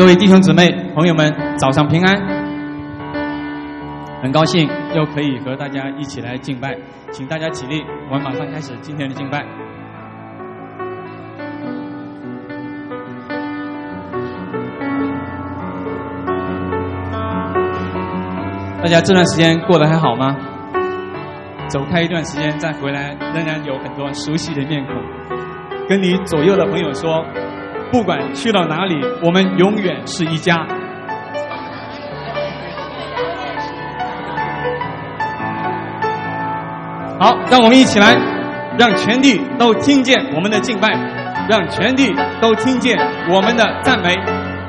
各位弟兄姊妹、朋友们，早上平安！很高兴又可以和大家一起来敬拜，请大家起立，我们马上开始今天的敬拜。大家这段时间过得还好吗？走开一段时间再回来，仍然有很多熟悉的面孔。跟你左右的朋友说，不管去到哪里，我们永远是一家。好，让我们一起来，让全地都听见我们的敬拜，让全地都听见我们的赞美。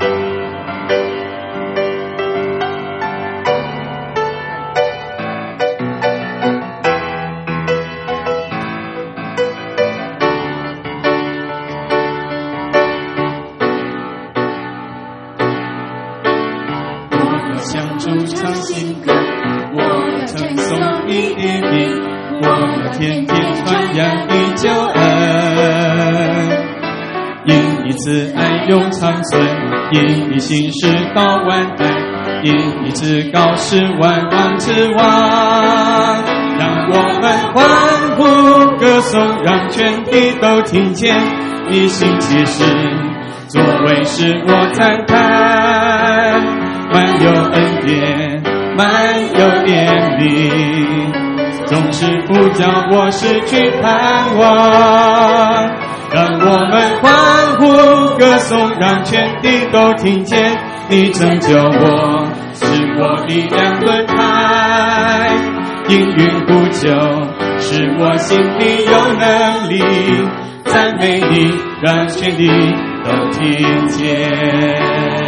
天天传扬你救恩，因你慈爱永长存，因你信实到万代，因你至高是万王之王。让我们欢呼歌颂，让全地都听见你行奇事，作为使我赞叹，满有恩典，满有怜悯，总是不叫我失去盼望。让我们欢呼歌颂，让全地都听见你拯救我，使我力量盾牌，应允呼救，使我心里有能力赞美你，让全地都听见。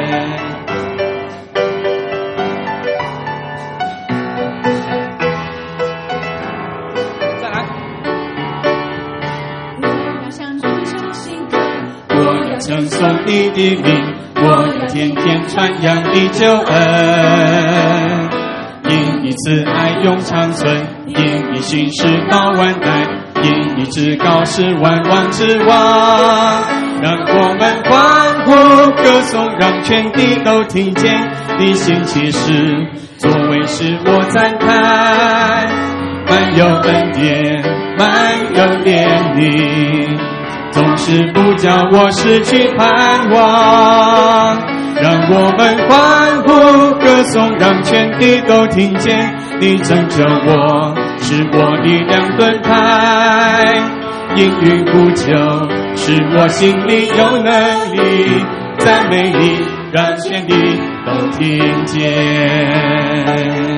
称颂你的名，我要天天传扬你救恩。因你慈爱永长存，因你信实到万代，因你至高是万王之王。让我们欢呼歌颂，让全地都听见你行奇事，作为使我赞叹，满有恩典，满有怜悯，总是不叫我失去盼望。让我们欢呼歌颂，让全地都听见你拯救我，使我力量盾牌，应允呼救，使我心里有能力赞美你，让全地都听见。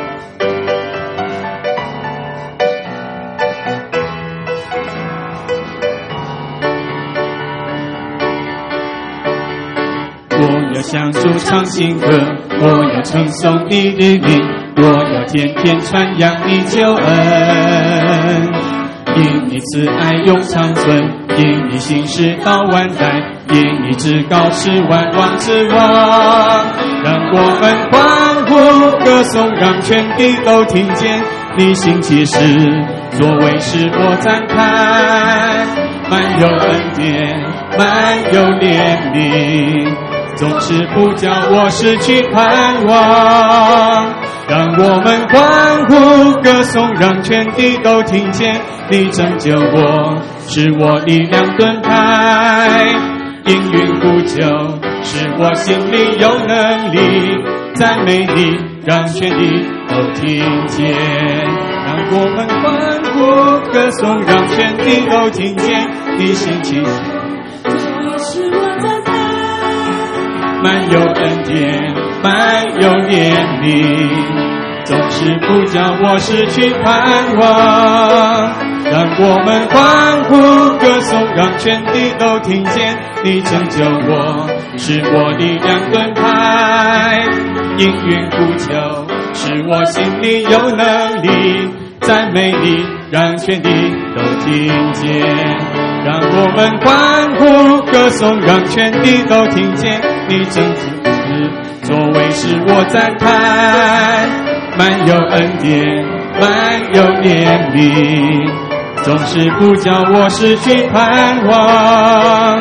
我要向主唱新歌，我要称颂你的名，我要天天传扬你救恩。因你慈爱永长存，因你信实到万代，因你至高是万王之王。让我们欢呼歌颂，让全地都听见你行奇事，作为使我赞叹，满有恩典，满有怜悯，总是不叫我失去盼望。让我们欢呼歌颂，让全地都听见你拯救我，使我力量盾牌，应允呼救，使我心里有能力赞美你，让全地都听见。让我们欢呼歌颂，让全地都听见你行奇事，使我赞叹，满有恩典，满有怜悯，总是不叫我失去盼望。让我们欢呼歌颂，让全地都听见你拯救我，使我力量盾牌，应允呼求，使我心里有能力赞美你，让全地都听见。让我们欢呼歌颂，让全地都听见你拯救时，作为使我赞叹，满有恩典，满有怜悯，总是不叫我失去盼望。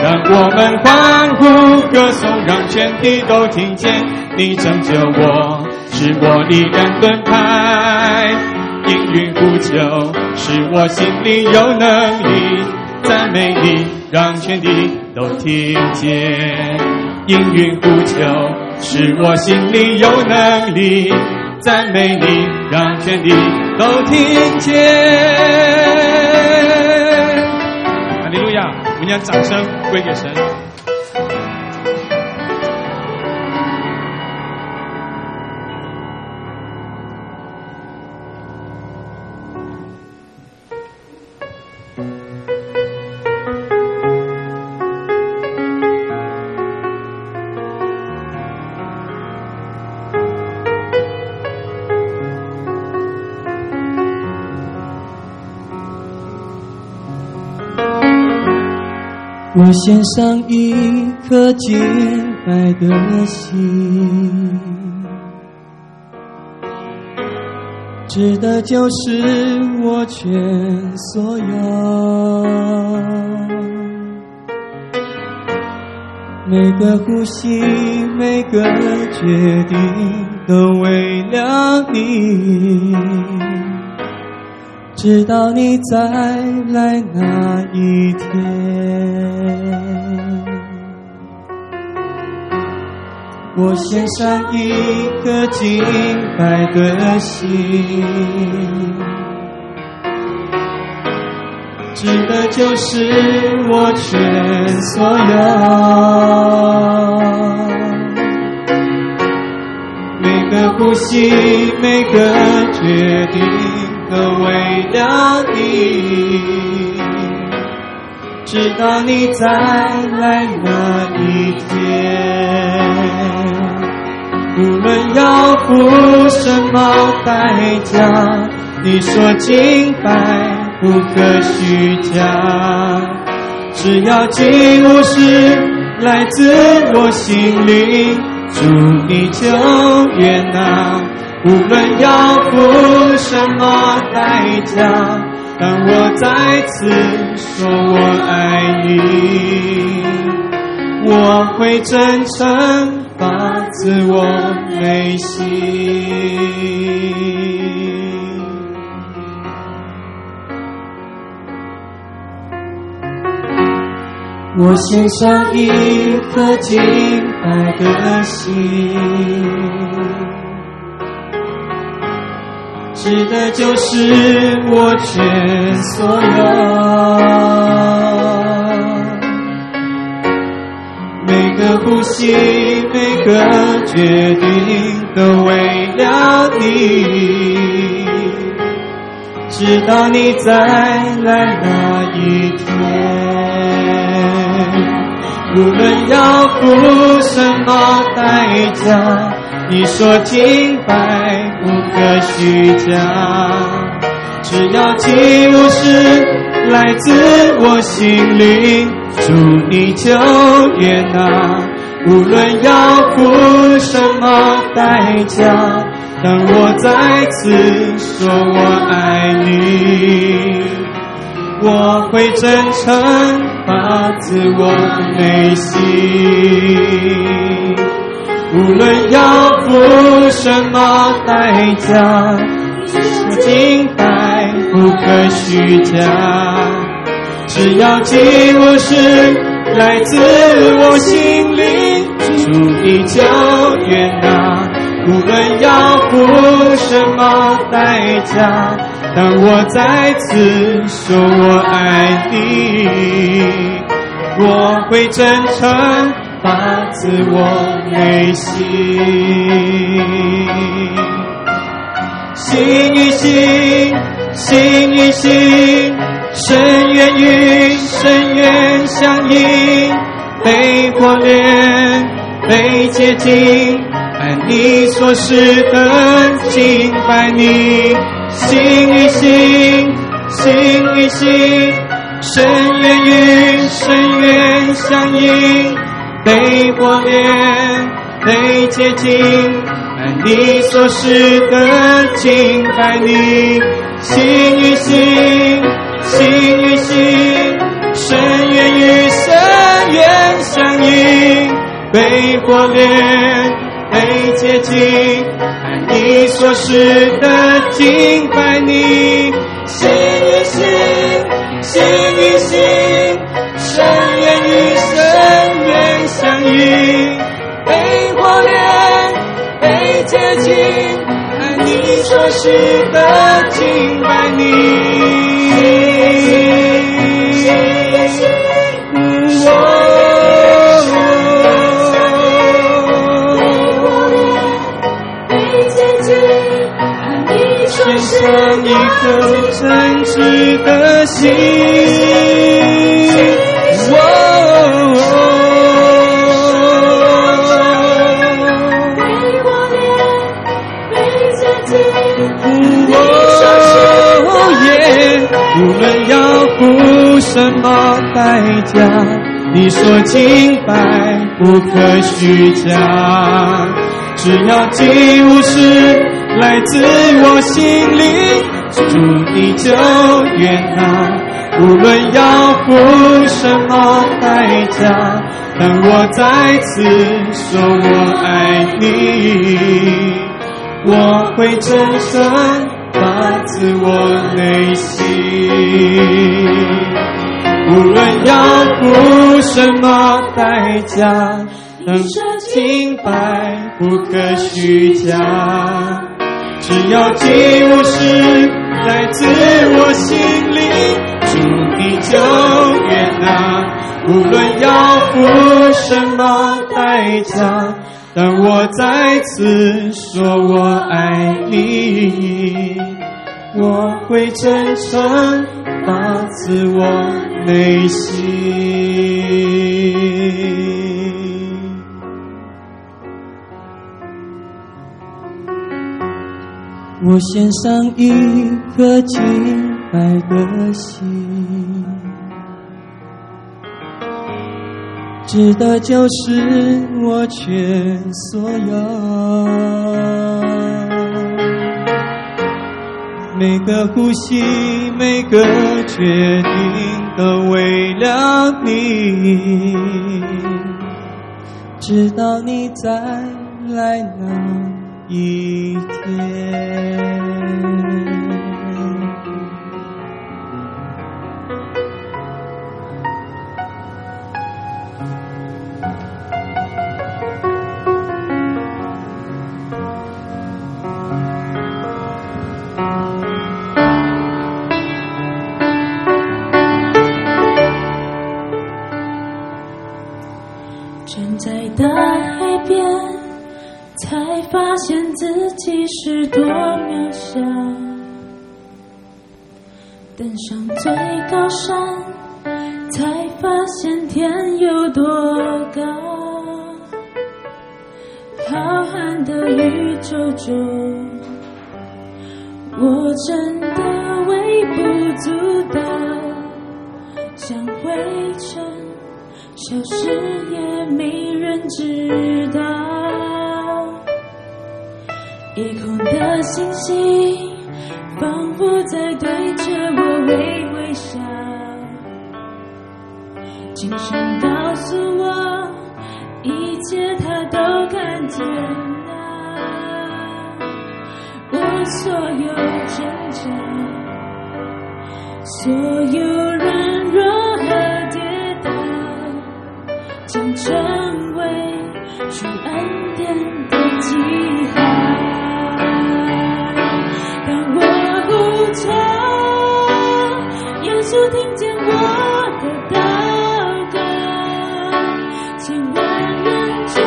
让我们欢呼歌颂，让全地都听见你拯救我，使我力量盾牌。应允呼求，使我心里有能力赞美你，让全地都听见。应允呼求，使我心里有能力赞美你，让全地都听见。 哈利路亚！我们将掌声归给神。 我献上一颗敬拜的心，指的就是我全所有，每个呼吸，每个决定，都为了你，直到你再来那一天。我献上一颗敬拜的心，指的就是我全所有，每个呼吸，每个决定，都为了你，直到你再来那一天。无论要付什么代价，你说敬拜不可虚假，只要祭物是来自我心灵，主你就悦纳。无论要付什么代价，当我再次说我爱你，我会真诚发自我内心。我献上一颗敬拜的心，指的就是我全所有，每个呼吸，每个决定，都为了你，直到你再来那一天。无论要付什么代价，你说敬拜不可虚假，只要祭物是来自我心灵，主你就悦纳。无论要付什么代价，当我再次说我爱你，我会真诚发自我内心。无论要付什么代价，敬拜不可虚假，只要祭物是来自我心灵，主你就悦纳。无论要付什么代价，当我再次说我爱你，我会真诚发自我内心。心与心，心与心，深渊与深渊相应，被火炼，被洁净，按你所示的敬拜你。心与心，心与心，深渊与深渊相应，被火炼，被洁净，按你所示的敬拜你。心与心，心与心，深渊与深渊被火炼，被洁净，按你所示的敬拜你。心与心，心与心，深渊与深渊相依，被火炼，被洁净，按你所示的敬拜你。像一颗真挚的心，无论要付什么代价，你说敬拜不可虚假，只要祭物是来自我心里，主你就悦纳。无论要付什么代价，当我再次说我爱你，我会真诚发自我内心。无论要付什么代价，当敬拜不可虚假，只要祭物是来自我心里，主你就悦纳。无论要付什么代价，当我再次说我爱你，我会真诚发自我内心。我献上一颗敬拜的心，指的就是我全所有，每个呼吸，每个决定都为了你，直到你再来那一天。 站在大海边，才发现自己是多渺小，登上最高山，才发现天有多高。浩瀚的宇宙中，我真的微不足道，像灰尘消失也没人知道。夜空的星星仿佛在对着我微微笑，轻声告诉我一切他都看见了。我所有挣扎，所有软弱和跌倒，将成为主恩典的记号。当我呼求，耶稣听见我的祷告，千万人中，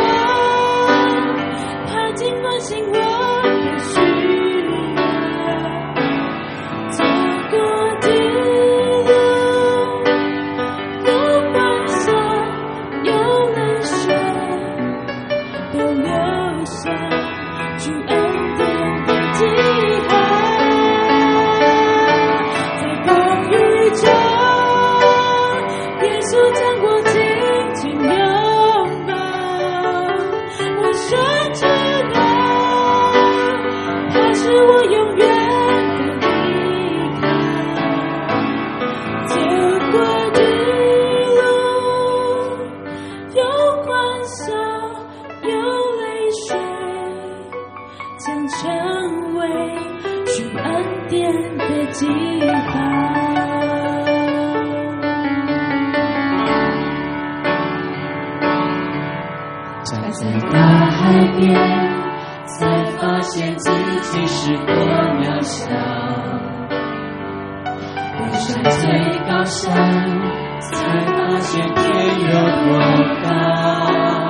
他竟关心我的需要。走过的路，有欢笑，有泪水，都留下主恩典的记号。在风雨中， 的记号。 站在大海边，才发现自己是多渺小。登上最高山，才发现天有多高。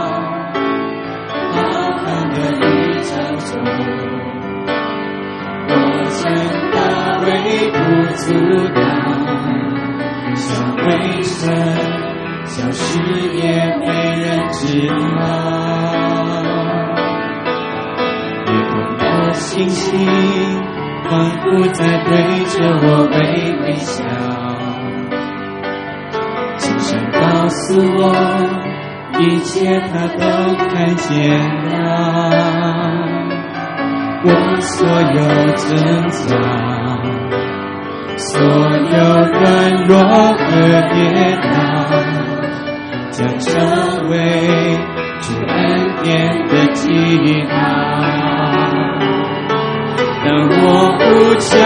浩瀚的宇宙中，我真的微不足道，像微尘，消失也没人知道。夜空的星星仿佛在对着我微微笑，轻声告诉我，一切它都看见了。我所有挣扎，所有软弱和跌倒，将成为主恩典的记号。当我呼求，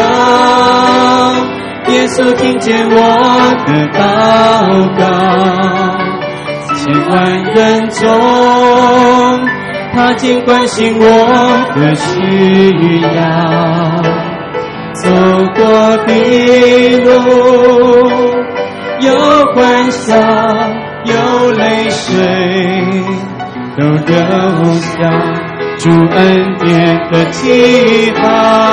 耶稣听见我的祷告，千万人中，他竟关心我的需要。走过的路，有欢笑，有泪水，都留下主恩典的记号。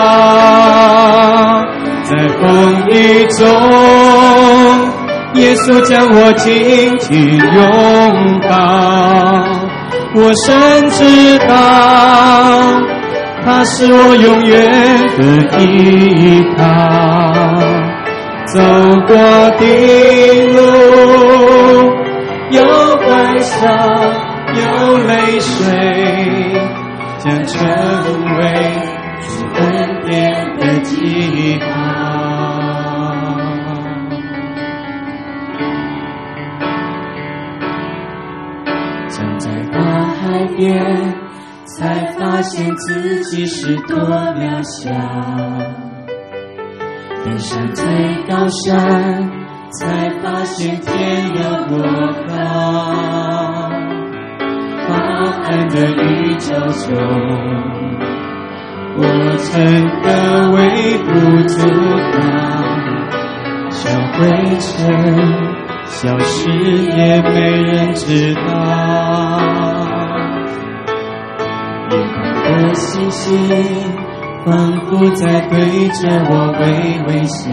在风雨中，耶稣将我紧紧拥抱，我深知道他是我永远的依靠。走过的路，有欢笑，有泪水，将成为主恩典的记号。站在大海边，才发现自己是多渺小。登上最高山，才发现天有多高。浩瀚的宇宙中，我真的微不足道，像灰尘，消失也没人知道。夜空的星星仿佛在对着我微微笑，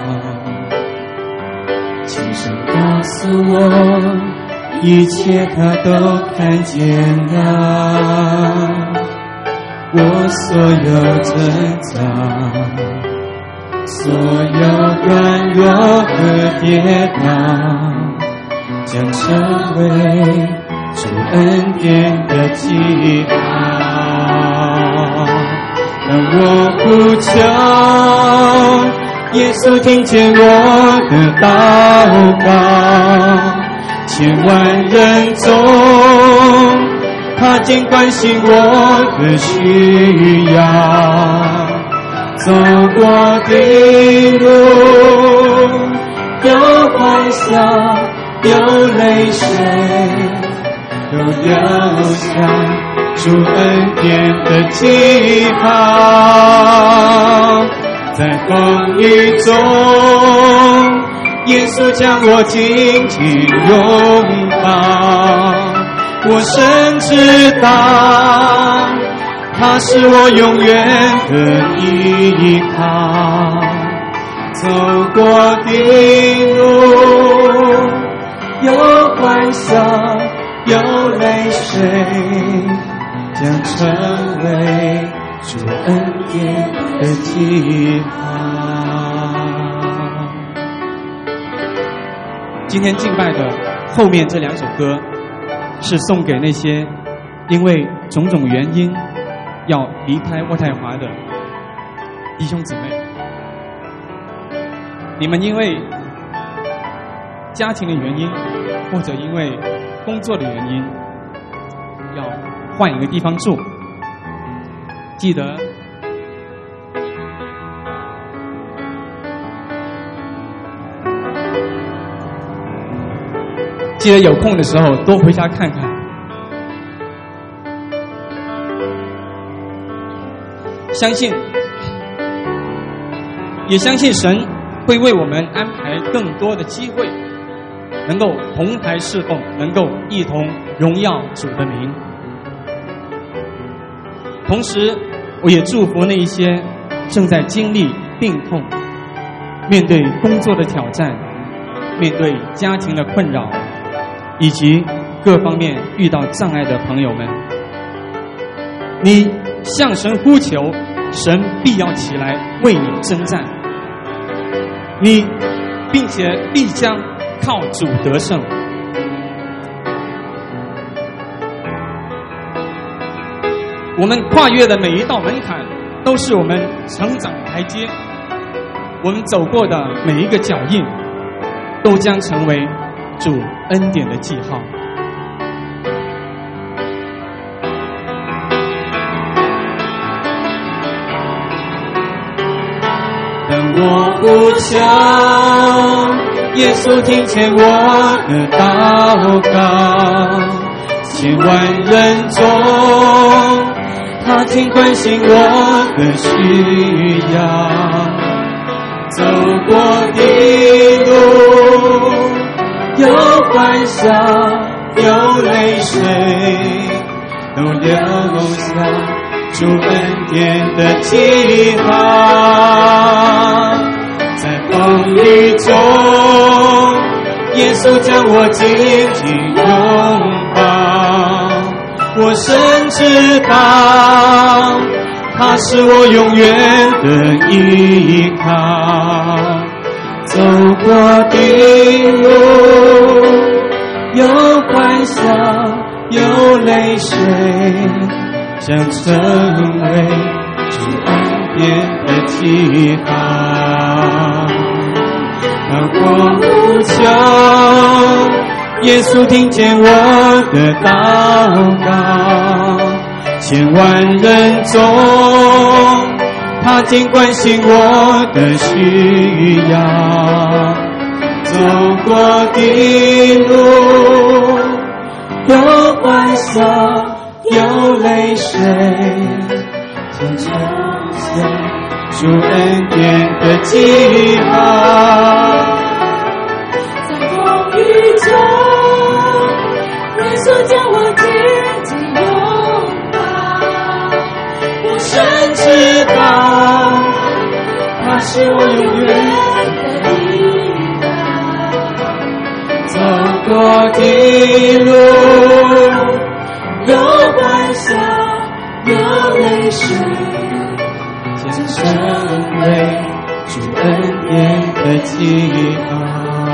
轻声告诉我，一切他都看见了。我所有挣扎，所有软弱和跌倒，将成为主恩典的记号。当我呼求，耶稣听见我的祷告，千万人中，他竟关心我的需要。走过的路，有欢笑，有泪水，都留下主恩典的记号。在风雨中，耶稣将我紧紧拥抱，我深知道他是我永远的依靠。走过的路，有欢笑，有泪水，将成为主恩典的记号。 今天敬拜的后面这两首歌，是送给那些因为种种原因要离开渥太华的弟兄姊妹。你们因为家庭的原因，或者因为工作的原因，要换一个地方住，记得记得有空的时候多回家看看。也相信神会为我们安排更多的机会，能够同台侍奉，能够一同荣耀主的名。同时我也祝福那一些正在经历病痛，面对工作的挑战，面对家庭的困扰，以及各方面遇到障碍的朋友们，你向神呼求，神必要起来为你征战，你并且必将靠主得胜。我们跨越的每一道门槛都是我们成长的台阶，我们走过的每一个脚印都将成为主恩典的记号。 当我呼求，耶稣听见我的祷告，千万人中他尽关心我的需要，走过的路有欢笑有泪水，都留下主恩典的记号。在风雨中，耶稣将我紧紧拥抱，我深知道他是我永远的依靠。走过的路有欢笑有泪水，将成为主恩典的记号。当我呼求，耶稣听见我的祷告，千万人中他尽关心我的需要。走过的路有欢笑有泪水，将成为主恩典的记号。 在风雨中，耶稣将我紧紧拥抱，我深知道他是我永远的依靠。 走过的路有欢笑有泪水， 将成为主恩典的记号。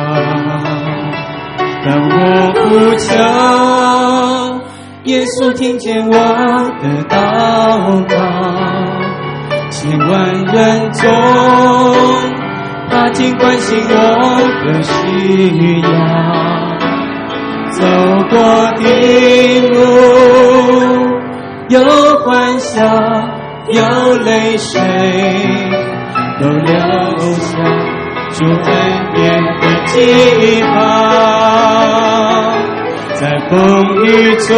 当我呼求，耶稣听见我的祷告，千万人中他尽关心我的需要。走过的路有欢笑有泪水，都留下主恩典的记号。在风雨中，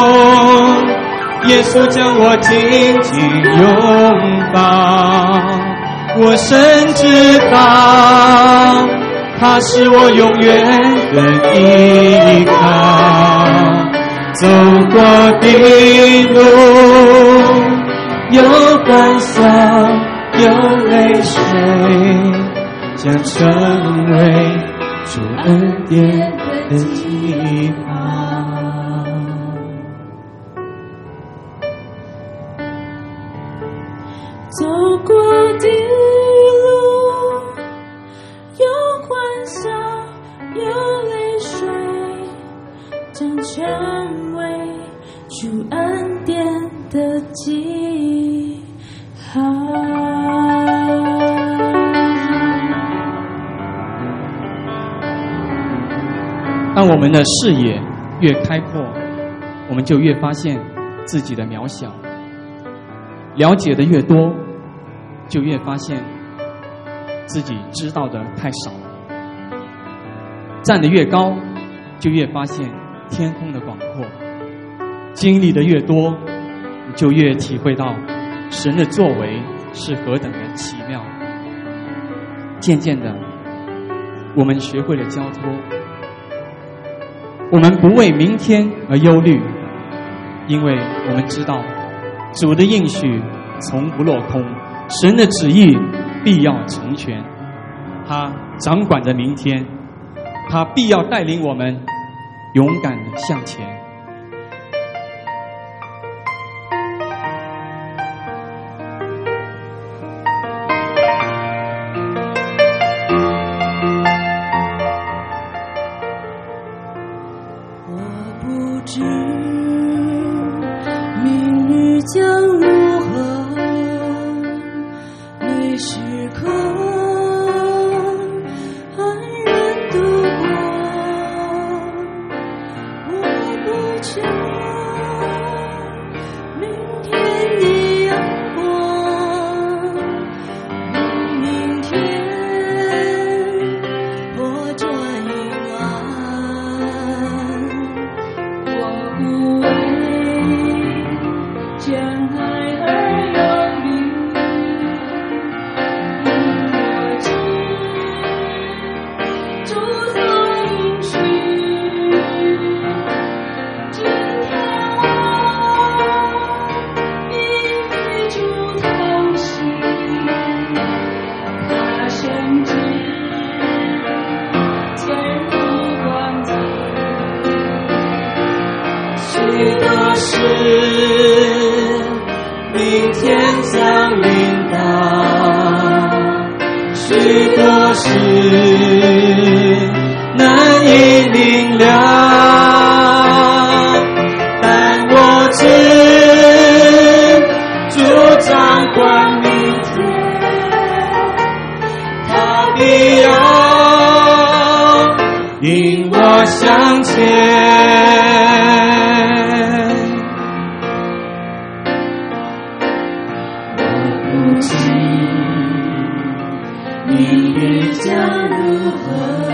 耶稣将我紧紧拥抱，我深知道他是我永远的依靠。走过的路有欢笑有泪水，将成为主恩典的记号。 走过的路有欢笑有泪水，将成为主恩典的记号。 当我们的视野越开阔，我们就越发现自己的渺小，了解的越多，就越发现自己知道的太少，站得越高， 就越发现天空的广阔；经历的越多，你就越体会到神的作为是何等的奇妙。渐渐的，我们学会了交托，我们不为明天而忧虑，因为我们知道主的应许从不落空，神的旨意必要成全。他掌管着明天，他必要带领我们勇敢地向前。 我不知明日将如何，每时刻安然度过。我不求明天的阳光，明天或转阴暗。我不为将来而忧虑，因我知主所应许。今天我必与主同行，他深知前途光景。许多事明天将临到，许多事难以明了，但我知主掌管明天，他必要引我向前。明日将如何，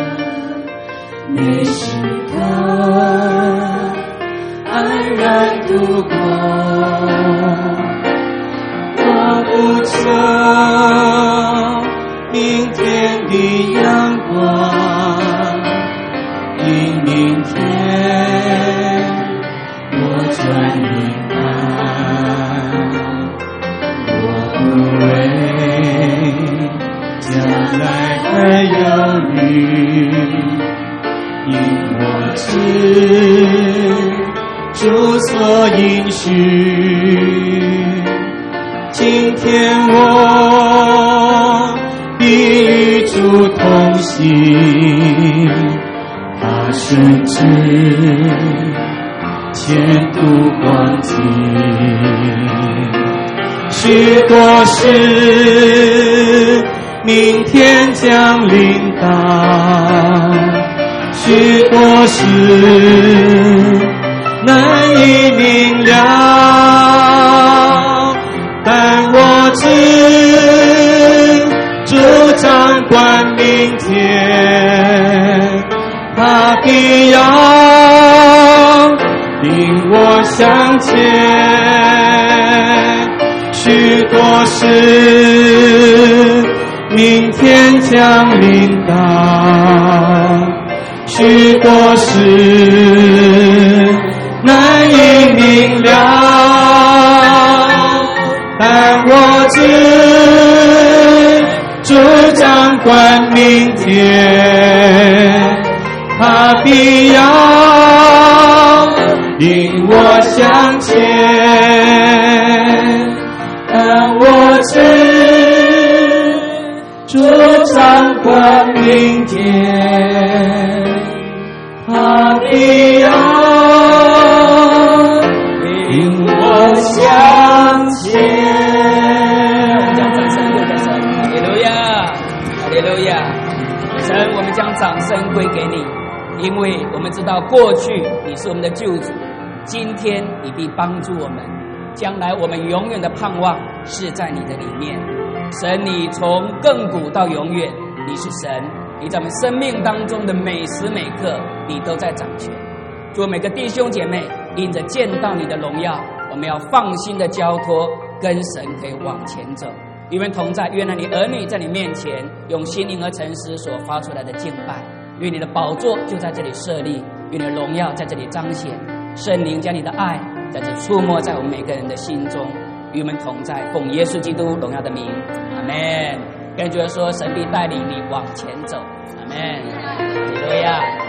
每时刻安然度过。我不求明天的阳光，因明天我转阴暗。我不为将来而忧虑，因我知主所应许。今天我必与主同行，他深知前途光景。许多事明天将临到，许多事难以明了，但我知主掌管明天，他必要引我向前。许多事明天将临到，许多事难以明了，但我知主掌管明天，他必要引我向前。但我知主掌管明天，他必要引我向前。 将掌声归给神，哈利路亚，哈利路亚！神，我们将掌声归给你，因为我们知道过去你是我们的救主，今天你必帮助我们，将来我们永远的盼望是在你的里面。神，你从亘古到永远，你是神， 你在我们生命当中的每时每刻，你都在掌权。祝每个弟兄姐妹因着见到你的荣耀，我们要放心的交托，跟神可以往前走。与我们同在，愿你儿女在你面前用心灵和诚实所发出来的敬拜，愿你的宝座就在这里设立，愿你的荣耀在这里彰显。圣灵将你的爱在这触摸在我们每个人的心中，与我们同在，奉耶稣基督荣耀的名，阿们。跟主说，神必带领你往前走，阿们。哈利路亚。